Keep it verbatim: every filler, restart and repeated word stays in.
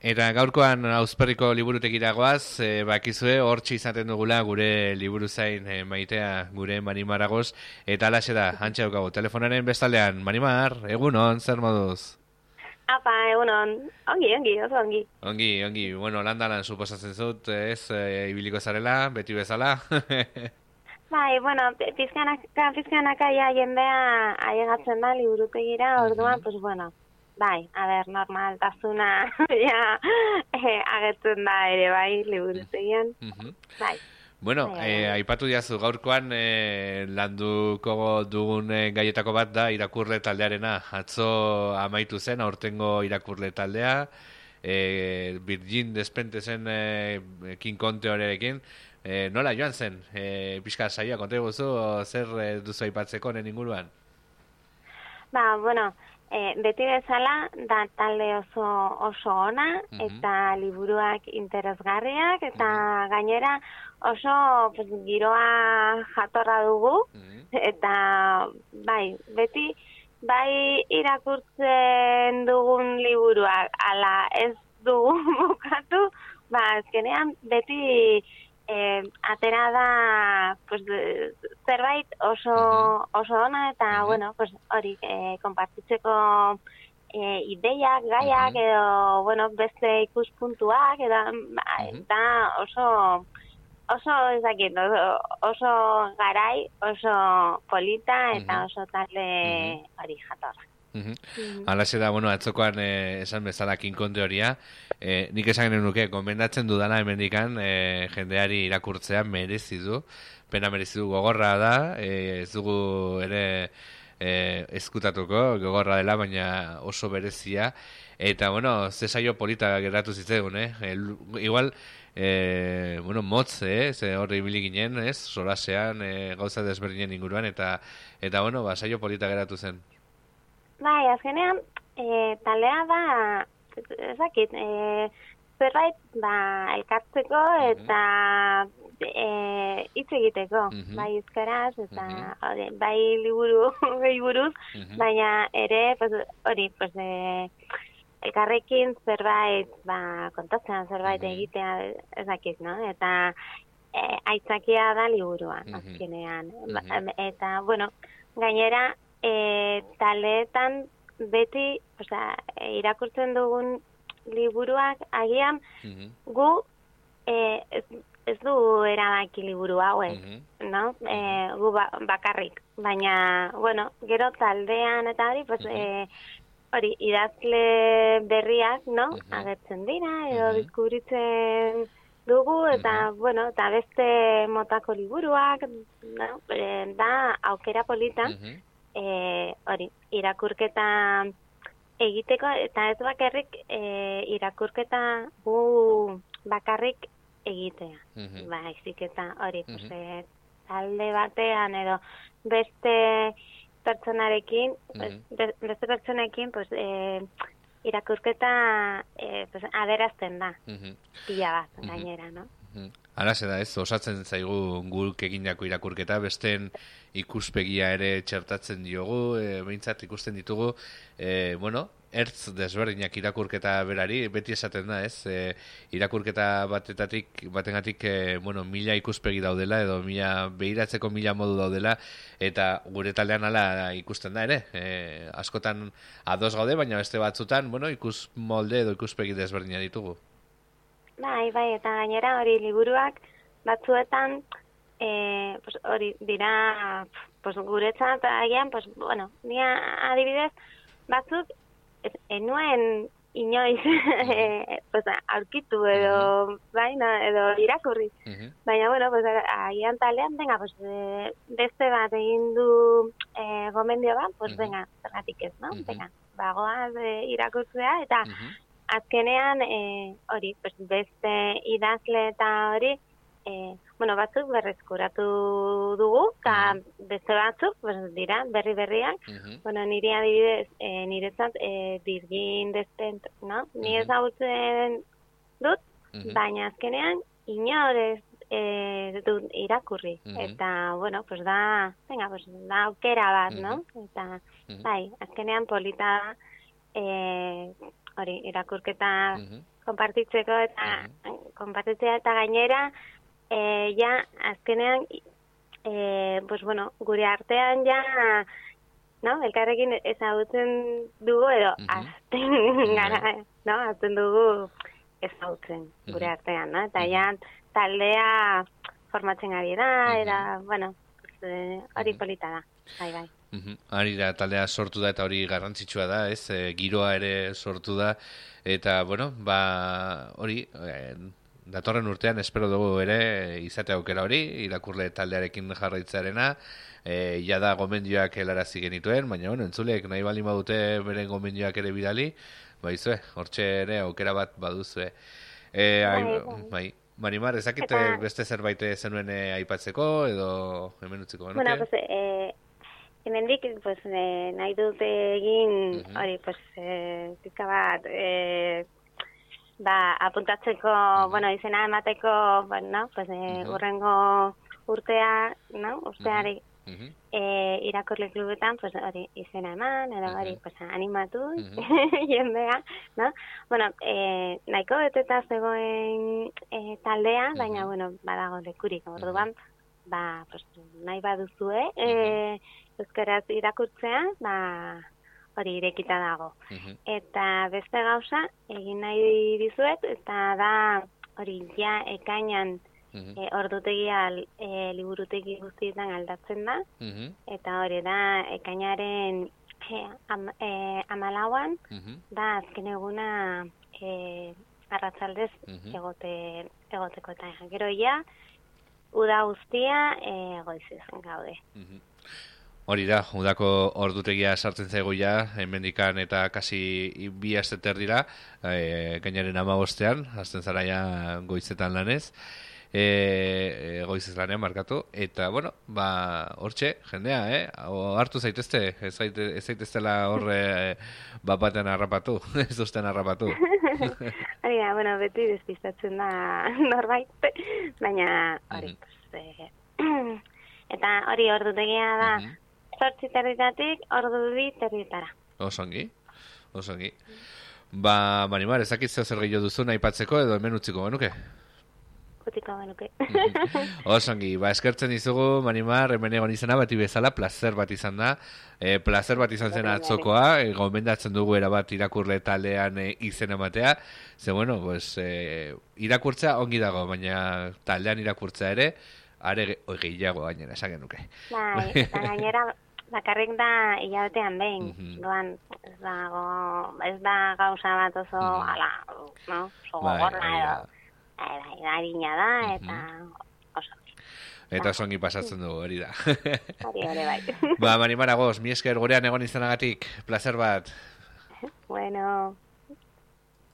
Eta gaurkoan Ausperriko liburutegira goaz, e, bakizue hortxe izaten dugula gure liburu zain e, maitea gure Marimar Agos, eta alaxe da, hantxe daukagu, telefonaren bestaldean, Marimar, egunon, zer moduz? Apa, egunon, ongi, ongi, oso ongi. Ongi, ongi, bueno, landalan suposatzen zut, ez, e, ibiliko zarela, beti bezala? Bai, bueno, pizkanaka, pizkanaka ja jendea ailegatzen da liburutegira, orduan, uh-huh. pues bueno, bai, a ber, normaltasuna ja eh, agertzen da ere bai liburutegian, uh-huh. bai. Bueno, eh, aipatu diazu gaurkoan eh, landuko dugun eh, gaietako bat da irakurle taldearena. Atzo amaitu zen aurtengo irakurle taldea, eh, Virgin Despentesen eh, King Conte horerekin. Eh, nola joan zen? Eh, pixka saia, konte guzu, zer eh, duzu aipatzeko nen inguruan? Ba, bueno, eh, beti bezala da talde oso oso ona, uh-huh. eta liburuak interesgarriak, eta uh-huh. gainera oso pues, giroa jatorra dugu, uh-huh. eta bai, beti bai irakurtzen dugun liburuak, ala ez dugu bukatu, ba, azkenean beti eh, atera da pues, zerbait oso, uh-huh. oso ona, eta uh-huh. bueno, pues, hori, eh, konpartitzeko eh, ideiak, gaiak, uh-huh. edo bueno, beste ikuspuntuak, edo uh-huh. da oso oso ezakit, oso, oso garai, oso polita, eta oso talde hori uh-huh. jatorra. Uh-huh. Uh-huh. Alaxe da, bueno, atzokoan eh, esan bezala King Conte horia, eh, nik esan genuen nuke, gomendatzen dudana hemendikan eh, jendeari irakurtzea merezi du, pena merezi du, gogorra da, eh, ez dugu ere eh, eskutatuko, gogorra dela, baina oso berezia, eta, bueno, ze saio polita geratu zitzaigun, eh? El, igual, eh, bueno, motz, eh? Ze horri ibili ginen, ez? Solasean, eh, gauza desberdinen inguruan, eta, eta bueno, ba, saio polita geratu zen. Bai, azkenean, e, taldea da, ezakit, e, zerbait, ba, elkartzeko eta e, hitz egiteko, uh-huh. bai euskaraz, eta uh-huh. ori, bai liburu, liburuz, uh-huh. baina ere, pues, hori, pues, e, elkarrekin zerbait, ba, kontatzen zerbait uh-huh. egitea, ezakit, no? Eta e, aitzakia da liburuan, uh-huh. azkenean. Uh-huh. Eta, bueno, gainera, E, taldeetan beti osea, irakurtzen dugun liburuak agian uh-huh. gu e, ez, ez du erabaki liburu hauek, uh-huh. no? E, gu ba, bakarrik, baina bueno, gero taldean eta hori pues, uh-huh. e, hori idazle berriak no? Uh-huh. agertzen dira edo uh-huh. diskubritzen dugu eta uh-huh. bueno, eta beste motako liburuak no? e, da aukera polita uh-huh. Eh, hori, irakurketa egiteko, eta ez bakarrik eh, irakurketa gu bakarrik egitea. Uh-huh. Ba, ezik eta hori, uh-huh. pues, eh, talde batean edo beste pertsonarekin, uh-huh. pues, beste pertsonekin, pues, eh, irakurketa eh, pues, aderazten da. Uh-huh. Pila bat, uh-huh. gainera, no? Uh-huh. Arase da ez, osatzen zaigu guk egindako irakurketa, besteen ikuspegia ere txertatzen diogu, e, behintzat ikusten ditugu, e, bueno, ertz desberdinak irakurketa berari, beti esaten da ez, e, irakurketa batetatik, batengatik, e, bueno, mila ikuspegi daudela, edo mila, behiratzeko mila modu daudela, eta gure taldean ala ikusten da ere, e, askotan ados gaude, baina beste batzutan, bueno, ikus molde edo ikuspegi desberdina ditugu. Bai, bai, eta gainera hori liburuak batzuetan eh, pues, hori dira pues, guretzat agian, pues, bueno, nia adibidez batzuk enuen inoiz eh, pues, aurkitu edo uh-huh. baina, edo irakurri. Uh-huh. Baina, bueno, pues, agian talean, venga, pues, eh, beste bat egin du eh, gomendio bat, pues, uh-huh. venga, zergatik ez, no? Uh-huh. Venga, bagoaz eh, irakurtzea, eta uh-huh. azkenean, eh, hori, pues, beste idazle eta hori, eh, bueno, batzuk berreskuratu dugu, eta uh-huh. beste batzuk, pues, dira, berri-berriak, uh-huh. bueno, nire adibidez, eh, niretzat, eh, Virgin Despent, no? Uh-huh. Ni ezagutzen dut, uh-huh. baina azkenean, inorez eh, dut irakurri, uh-huh. eta, bueno, pues, da, venga, pues, da aukera bat, uh-huh. no? Eta, uh-huh. bai, azkenean polita, eh, hori, irakurketa uh-huh. konpartitzeko eta konpartitzea eta gainera e, ja azkenean e, pues bueno, gure artean ja no, elkarrekin ezagutzen dugu edo uh-huh. azten uh-huh. gara, no, azten dugu ezagutzen uh-huh. gure artean, no? Eta uh-huh. ja taldea formatzen ari da, uh-huh. era, bueno, hori uh-huh. polita da, bai, bai. Uh-huh. Ari da, taldea sortu da eta hori garrantzitsua da, ez? E, giroa ere sortu da, eta, bueno, ba, hori, e, datorren urtean espero dugu ere izate aukera hori, irakurle taldearekin jarraitzearena, e, ja da gomendioak helarazi genituen, baina, bueno, entzuleek nahi bali badute beren gomendioak ere bidali, bai, zue, hortxe ere aukera bat baduzue. E, bai, bai. Marimar, ezakit eta... beste zerbait zenuen e, aipatzeko edo hemen utziko genuke? Bueno, pues, eh, hemendik, pues, eh, nahi dute egin, hori, uh-huh. pues, eh, pizka bat, eh, ba, apuntatzeko, uh-huh. bueno, izena emateko, bueno, pues, eh, uh-huh. urrengo urtea, no, urteari, uh-huh. eh, irakurle klubetan, pues, hori, izena eman, edo hori, uh-huh. pues, animatu, uh-huh. jendea, no? Bueno, eh, nahiko beteta zegoen eh, taldea, uh-huh. baina, bueno, badago lekurik, orduan, uh-huh. ba, pues, nahi baduzue, eh, uh-huh. euskaraz irakurtzea, ba, hori irekita dago. Uh-huh. Eta beste gauza, egin nahi dizuet, eta da, hori, ja, ekainan, uh-huh. e, ordutegia e, liburutegi guztietan aldatzen da, uh-huh. eta hori da, ekainaren e, am, e, amalauan, uh-huh. da, azken eguna e, arratzaldez uh-huh. egote, egoteko eta gero ja, uda guztia e, goiziz gaude. Uh-huh. Hori da, udako ordutegia sartzen zaigu ja, hemendikan eta kasi bi asteter dira, e, gainaren amabostean, azten zara ja goizetan lanez, e, e, goizez lanean markatu, eta, bueno, ba, hortxe, jendea, eh? O, hartu zaitezte, ez, zaite, ez zaiteztela horre e, bat batean harrapatu, ez duzten harrapatu. Hori da, bueno, beti despistatzen da norbait, baina hori, mm-hmm. pues, e, eta hori ordutegia da, mm-hmm. zortzi territatik, ordu bi territara. Osongi, osongi. Ba, Marimar, ezakitze zer gehiago duzu nahi patzeko edo hemen utziko genuke? Utziko genuke. Osongi, ba, eskertzen dizugu, Marimar, hemen egon izana bati bezala, placer bat izan da. E, placer bat izan zen atzokoa, e, gomendatzen dugu erabat irakurle taldean e, izena ematea. Ze, bueno, pues, e, irakurtzea ongi dago, baina taldean irakurtzea ere, are gehiago gainera, esan genuke. Bai, eta gainera, bakarrik da hilabetean behin, uh-huh. doan, ez da, go, ez da gauza bat oso, uh-huh. ala, no, oso gogorra edo, bai, bai, harina da, eta uh-huh. oso. Eta zongi pasatzen dugu, hori da. Hori, hori, bai. Ba, Marimar Agos, mi esker gurean egon izanagatik, placer bat. Bueno.